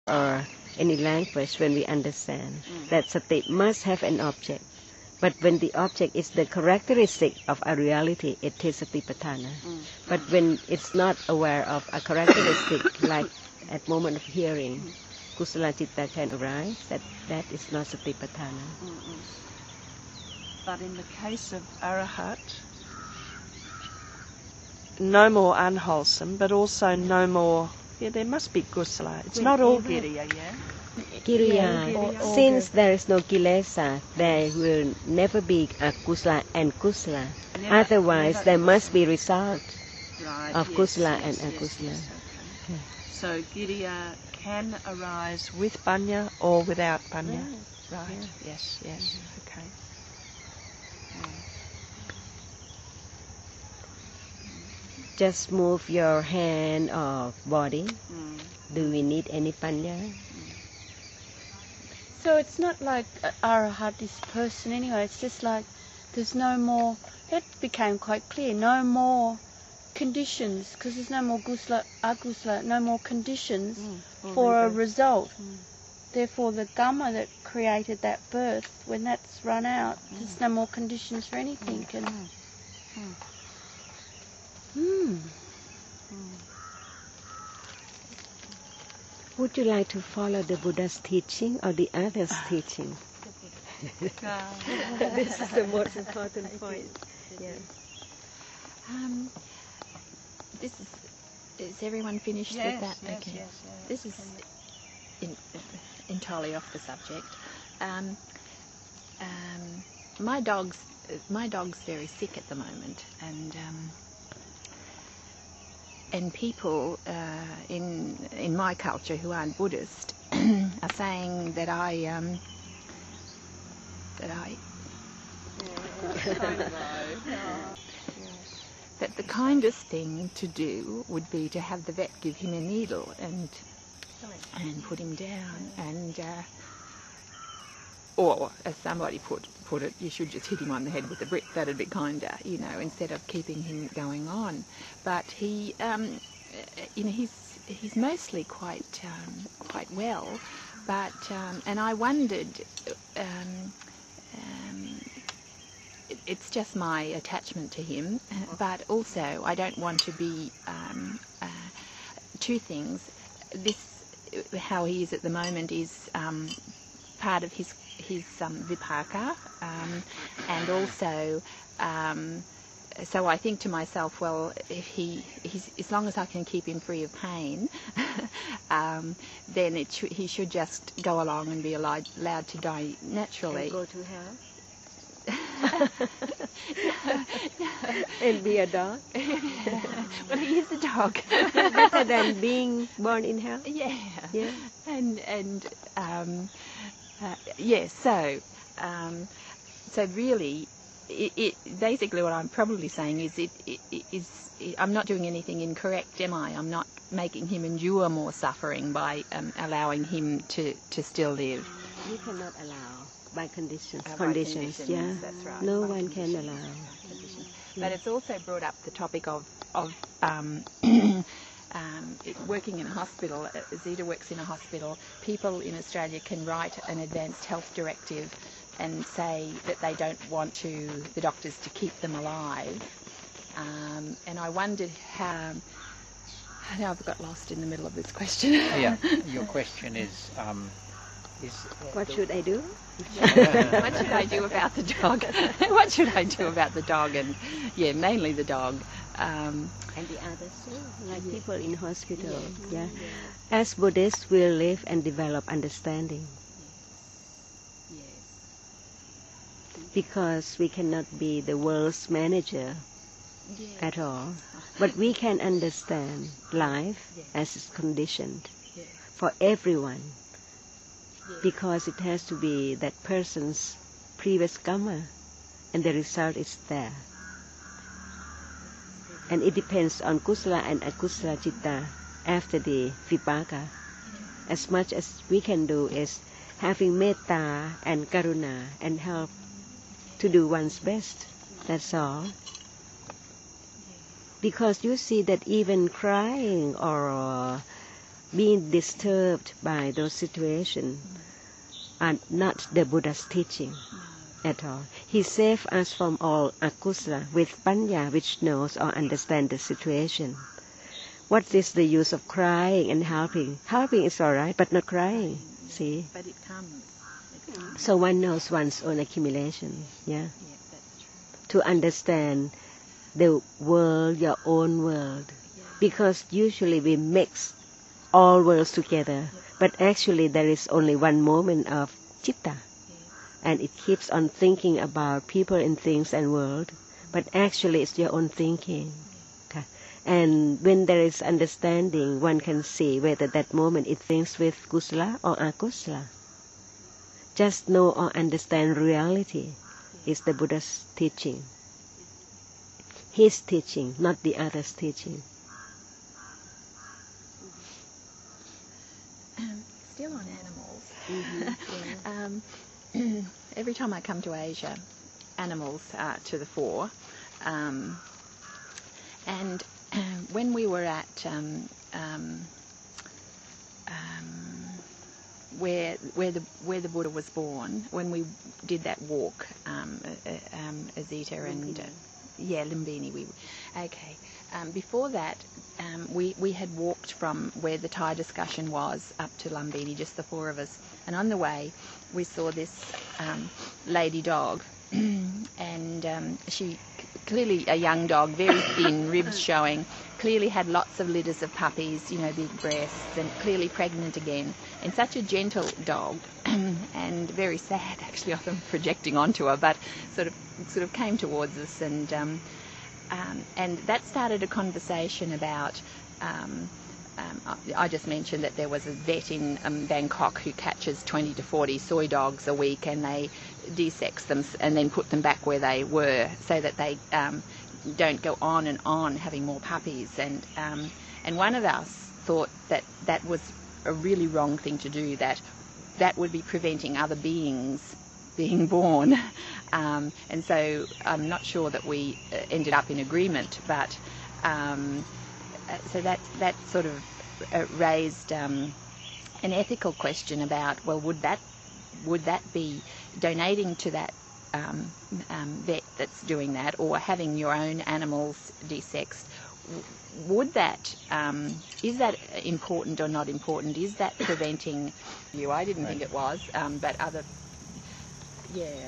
or any language when we understand that sati must have an object. But when the object is the characteristic of a reality, it is satipatthana. But when it's not aware of a characteristic, like at moment of hearing, kusala citta can arise, that is not satipatthana. But in the case of arahat, no more unwholesome, but also no more, there must be kusala. It's not all giriya, Kiriya, since there is no kilesa, there will never be a kusala and kusala. Otherwise, there must be result of kusala and akusala. Okay. So giriya can arise with panya or without panya. Right. Yes. Okay. Just move your hand or body. Do we need any panya? So it's not like arahat, this person anyway, it's just like there's no more, that became quite clear, no more conditions, because there's no more gusla, agusla, no more conditions for a result. Therefore the gamma that created that birth, when that's run out, there's no more conditions for anything. Would you like to follow the Buddha's teaching or the others' teaching? This is the most important point. Is everyone finished with that? Okay. Yes. This is entirely off the subject. My dog's very sick at the moment, and people in my culture who aren't Buddhist are saying that that the kindest thing to do would be to have the vet give him a needle and put him down, or as somebody put it, you should just hit him on the head with a brick. That'd be kinder, instead of keeping him going on. But he, he's mostly quite well. But and I wondered, it's just my attachment to him. But also, I don't want to be two things. How he is at the moment is part of his vipaka, and also so I think to myself, well, if he's as long as I can keep him free of pain, then he should just go along and be allowed to die naturally. And go to hell? And be a dog? Well, he is a dog. Better than being born in hell? Yeah. And so really, basically what I'm probably saying is I'm not doing anything incorrect, am I? I'm not making him endure more suffering by allowing him to still live. You cannot allow by conditions. Conditions, yeah. That's right. No one can allow. But it's also brought up the topic of working in a hospital. Zita works in a hospital. People in Australia can write an advanced health directive and say that they don't want the doctors to keep them alive. And I wondered how... Now I've got lost in the middle of this question. Yeah, your question is what should I do? What should I do about the dog? What should I do about the dog? And mainly the dog. And the others too, like people in hospital. Yeah. As Buddhists, we'll live and develop understanding. Because we cannot be the world's manager at all. But we can understand life as it's conditioned for everyone. Because it has to be that person's previous karma, and the result is there. And it depends on kusala and akusala citta after the vipaka. As much as we can do is having metta and karuna and help to do one's best. That's all. Because you see that even crying or being disturbed by those situations are not the Buddha's teaching at all. He saved us from all akusala with panya, which knows or understands the situation. What is the use of crying and helping? Helping is all right, but not crying. See? But it comes. So one knows one's own accumulation. Yeah. Yeah, that's true. To understand the world, your own world. Because usually we mix all worlds together, but actually there is only one moment of citta, and it keeps on thinking about people and things and world, but actually it's your own thinking. Okay. And when there is understanding, one can see whether that moment it thinks with kusala or akusala. Just know or understand reality is the Buddha's teaching. His teaching, not the other's teaching. Still on animals. Every time I come to Asia, animals are to the fore. And when we were at where the Buddha was born, when we did that walk, Azita and Lumbini. Before that, we had walked from where the Thai discussion was up to Lumbini, just the four of us. And on the way, we saw this lady dog, and she, clearly a young dog, very thin, ribs showing, clearly had lots of litters of puppies, big breasts, and clearly pregnant again. And such a gentle dog, and very sad, actually, of them projecting onto her, but sort of came towards us, and that started a conversation about. I just mentioned that there was a vet in Bangkok who catches 20 to 40 soy dogs a week, and they desex them and then put them back where they were so that they don't go on and on having more puppies. And one of us thought that was a really wrong thing to do, that would be preventing other beings being born. And so I'm not sure that we ended up in agreement, but so that sort of raised an ethical question about, well, would that be donating to that vet that's doing that, or having your own animals desexed? Would that is that important or not important? Is that preventing you? I didn't think it was, but other, yeah.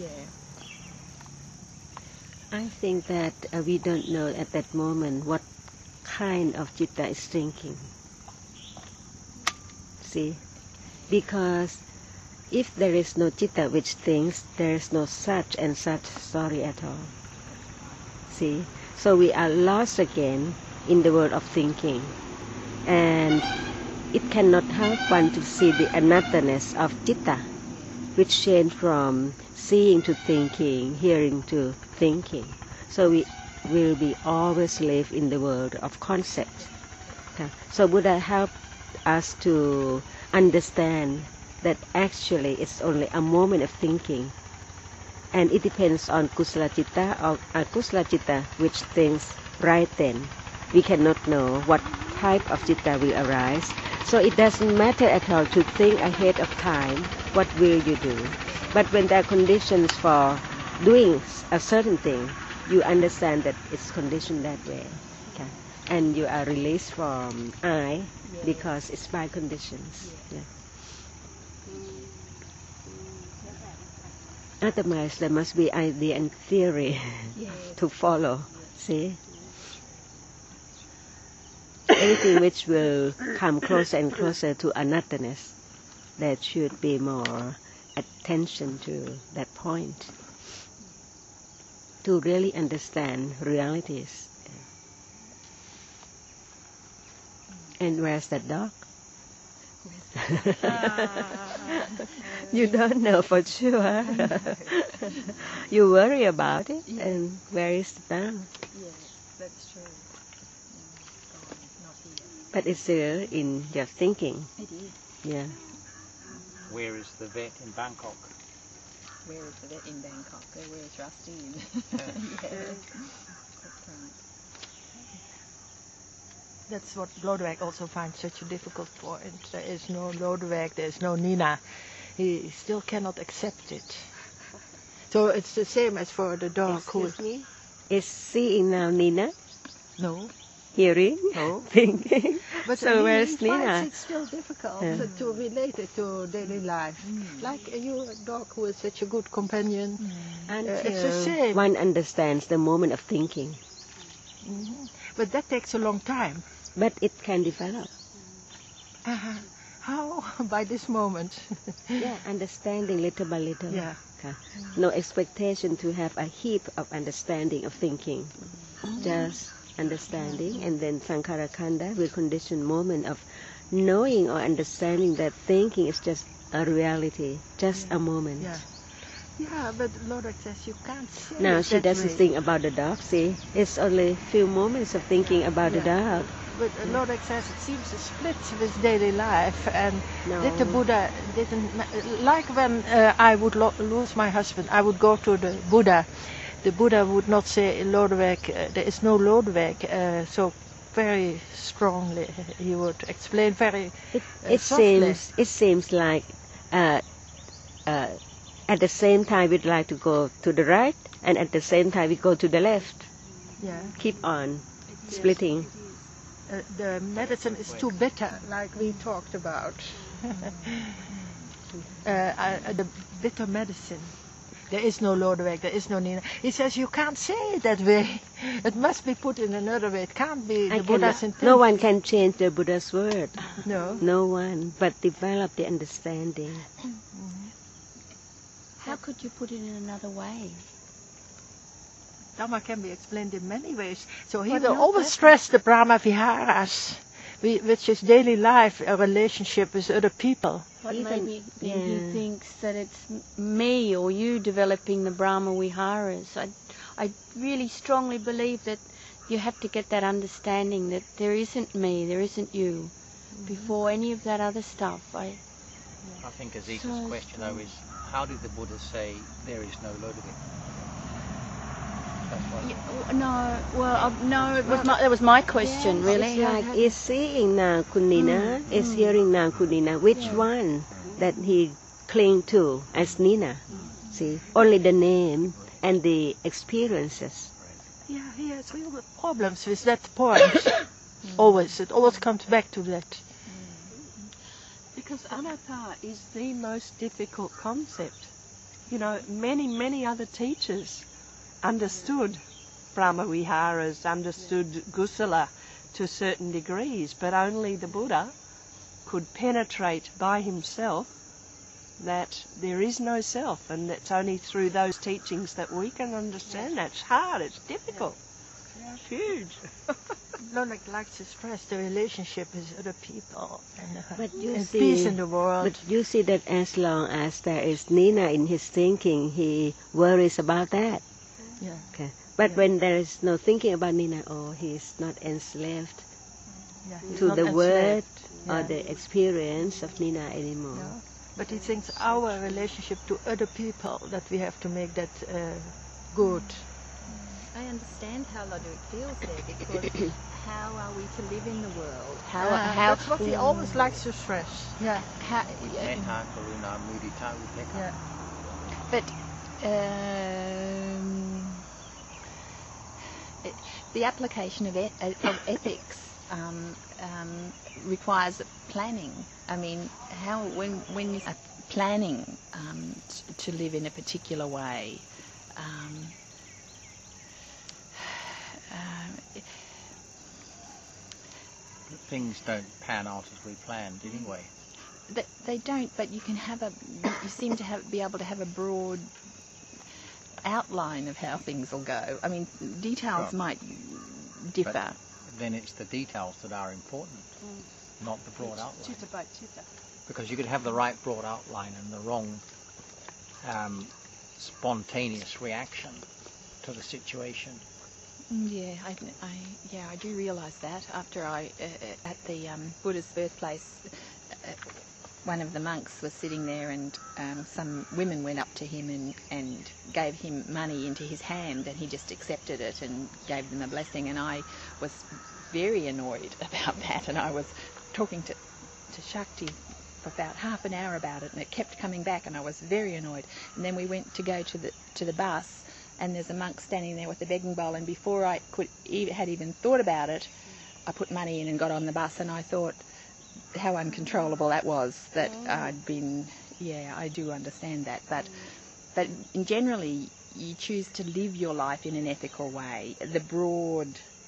I think that we don't know at that moment what kind of citta is thinking. See, because if there is no citta which thinks, there is no such and such story at all. See, so we are lost again in the world of thinking, and it cannot help one to see the anatterness of citta, which change from seeing to thinking, hearing to thinking. So we will be always live in the world of concepts. So Buddha helped us to understand that actually it's only a moment of thinking, and it depends on kusala citta or akusala citta which thinks right then. We cannot know what type of citta will arise. So it doesn't matter at all to think ahead of time what will you do. But when there are conditions for doing a certain thing, you understand that it's conditioned that way. Okay. And you are released from I because it's by conditions. Yeah. Otherwise, there must be idea and theory to follow. See? Anything which will come closer and closer to anatterness, there should be more attention to that point to really understand realities. And where's that dog? You don't know for sure. You worry about it, and where is the dog? Yes, that's true. Not here. But it's still in your thinking. It is. Yeah. Where is the vet in Bangkok? Where is the vet in Bangkok? Where's Rusty in? Yes, that's right. That's what Lodewijk also finds such a difficult point. There is no Lodewijk, there is no Nina. He still cannot accept it. So it's the same as for the dog who Excuse me? Is seeing now Nina? No. Hearing? No. Thinking? But So where's he finds Nina? it still difficult Yeah. to relate it to daily life. Like you, a dog who is such a good companion. It's the same. One understands the moment of thinking. But that takes a long time. But it can develop. How? By this moment. Yeah, understanding little by little. Yeah. Okay. No expectation to have a heap of understanding of thinking. Just understanding, and then Sankhara Khanda will condition moment of knowing or understanding that thinking is just a reality, just a moment. Yeah. Yeah, but Lodewijk says you can't say Now it she that doesn't way. think about the dog, see? It's only few moments of thinking about the dog. But Lodewijk says it seems to split with daily life, and No. that the Buddha didn't... Like when I would lose my husband, I would go to the Buddha. The Buddha would not say, Lodewijk, there is no Lodewijk, so very strongly he would explain very It softly. seems like at the same time we'd like to go to the right, and at the same time we go to the left. Yeah. Keep on splitting. The medicine is too bitter, like we talked about. The bitter medicine. There is no Lodewijk, there is no Nina. He says you can't say it that way. It must be put in another way. It can't be the Buddha's intention. No one can change the Buddha's word. No. No one, but develop the understanding. How could you put it in another way? Dhamma can be explained in many ways. So he But will not always that. stress the Brahma Viharas, which is daily life, a relationship with other people. What Even- maybe yeah. he thinks that it's me or you developing the Brahma Viharas. I really strongly believe that you have to get that understanding that there isn't me, there isn't you, before any of that other stuff. I think Azita's So question though is, how did the Buddha say there is no Lodewijk? That's what That was my question, really. It's like is seeing now Kunina, is hearing now Kunina. Which one that he cling to as Nina? See, only the name and the experiences. Yeah, he has real problems with that point. Always, it always comes back to that. Because anatta is the most difficult concept. You know, many other teachers understood Brahma Viharas, understood Gusala to certain degrees, but only the Buddha could penetrate by himself that there is no self, and it's only through those teachings that we can understand that. It's hard, it's difficult, it's huge. Lodewijk likes to stress the relationship with other people But you and see, peace in the world. but you see that as long as there is Nina in his thinking, he worries about that. Yeah. Okay. But when there is no thinking about Nina, he is not enslaved Yeah, he's to not the word enslaved. or Yeah. the experience of Nina anymore. No. But he thinks our relationship to other people, that we have to make that good. I understand how Lodewijk feels there, because how are we to live in the world? How That's what he always likes to stress. Yeah. how, Metta, Karuna, Mudita, Upekkha. Yeah. but the application of ethics requires planning. I mean, how when you are planning to live in a particular way. Things don't pan out as we planned anyway. They don't, but you can have you seem to be able to have a broad outline of how things will go. I mean, details Right. might differ. Then it's the details that are important, not the broad outline. Because you could have the right broad outline and the wrong spontaneous reaction to the situation. Yeah, I do realise that. After at the Buddha's birthplace, one of the monks was sitting there, and some women went up to him and gave him money into his hand, and he just accepted it and gave them a blessing. And I was very annoyed about that, and I was talking to Shakti for about half an hour about it, and it kept coming back, and I was very annoyed. And then we went to go to the bus, and there's a monk standing there with a begging bowl, and before I had even thought about it, I put money in and got on the bus, and I thought how uncontrollable that was, that I'd been, I do understand that, but generally you choose to live your life in an ethical way. The broad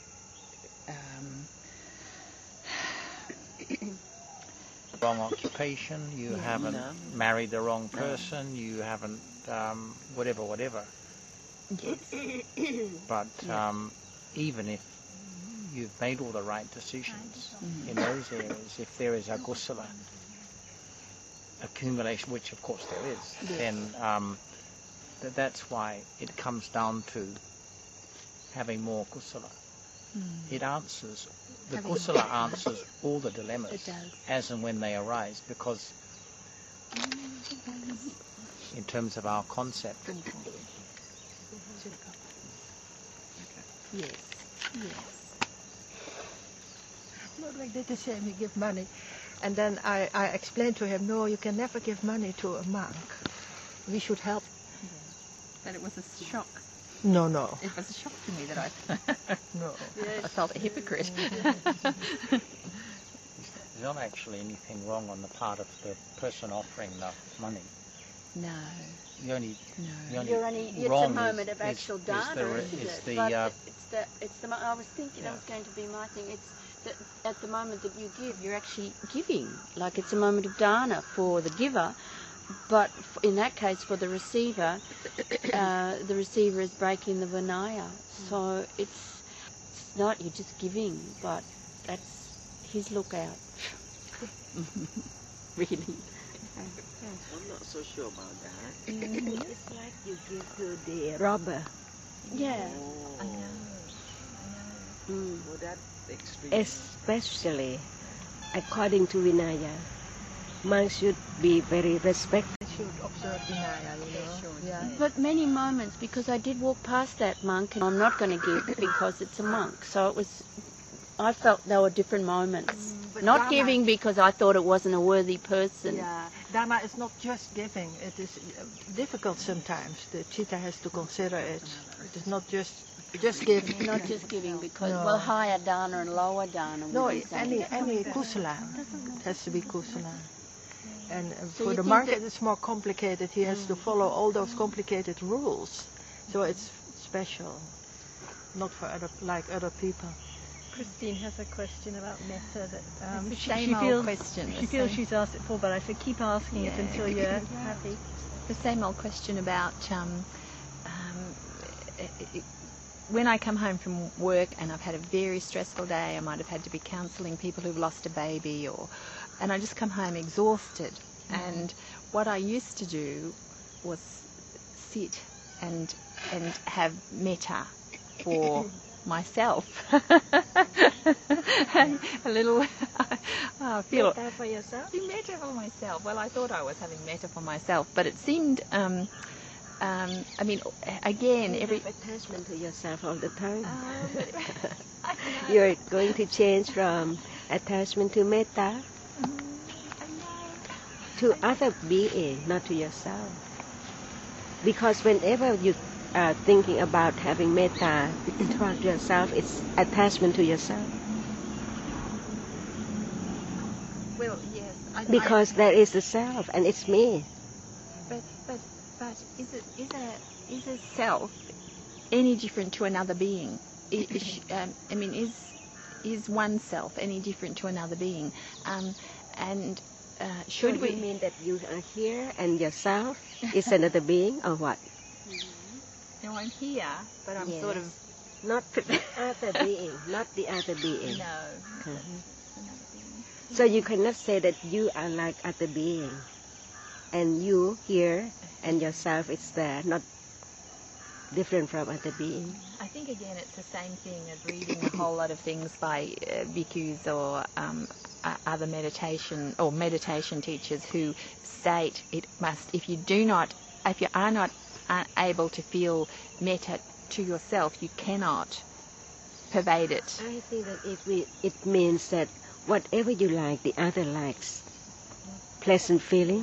wrong occupation, you haven't married the wrong person, you haven't whatever. Yes. But even if you've made all the right decisions in those areas, if there is a kusala accumulation, which of course there is, then that's why it comes down to having more kusala. It answers, the kusala answers all the dilemmas as and when they arise, because in terms of our concept. Yes. Not like that, the same, you give money. And then I explained to him, no, you can never give money to a monk. We should help. But it was a shock. No. It was a shock to me that I I felt a hypocrite. There's not actually anything wrong on the part of the person offering the money. No. The only It's wrong a moment of actual dana, I was thinking, that was going to be my thing. It's that at the moment that you give, you're actually giving. Like it's a moment of dana for the giver, but in that case, for the receiver is breaking the vinaya. So it's not, you're just giving, but that's his lookout. Really. I'm not so sure about that. It's like you give to the robber. Yeah. Well, that's extreme. Especially according to Vinaya, monks should be very respectful. They should observe Vinaya, Yeah. But many moments, because I did walk past that monk, and I'm not going to give because it's a monk. So it was, I felt there were different moments. Not Dharma, giving because I thought it wasn't a worthy person. Yeah, Dharma is not just giving. It is difficult sometimes. The chitta has to consider it. It is not just give. Not just giving because, No. higher dana and lower dana. No, would be saying. any kusala. It has to be kusala. And So for you the think monk that- it's more complicated. He has to follow all those complicated rules. So it's special. Not for other people. Christine has a question about metta that It's the she same old feels question. she feels she's asked it before, but I said keep asking it until you're happy. The same old question about when I come home from work and I've had a very stressful day. I might have had to be counselling people who've lost a baby, and I just come home exhausted. And what I used to do was sit and have metta for myself. A little. I feel Metta for yourself? metta for myself. Well, I thought I was having metta for myself, but it seemed. I mean, again, You every. have attachment to yourself all the time. I You're going to change from attachment to metta to other being, not to yourself. Because whenever you are thinking about having metta toward yourself, it's attachment to yourself. Well, yes. Because there is the self, and it's me. But is a self any different to another being? Is one self any different to another being? Should So we? you mean that you are here and yourself is another being, or what? No, I'm here, but I'm Yes. sort of Not the other being, not the other being. no. Mhm. Another being. So you cannot say that you are like other being, and you here and yourself is there, not different from other being. I think again it's the same thing as reading a whole lot of things by bhikkhus or other meditation teachers who state it must. If you are not able to feel metta to yourself, you cannot pervade it. I think that it means that whatever you like, the other likes. Pleasant feeling,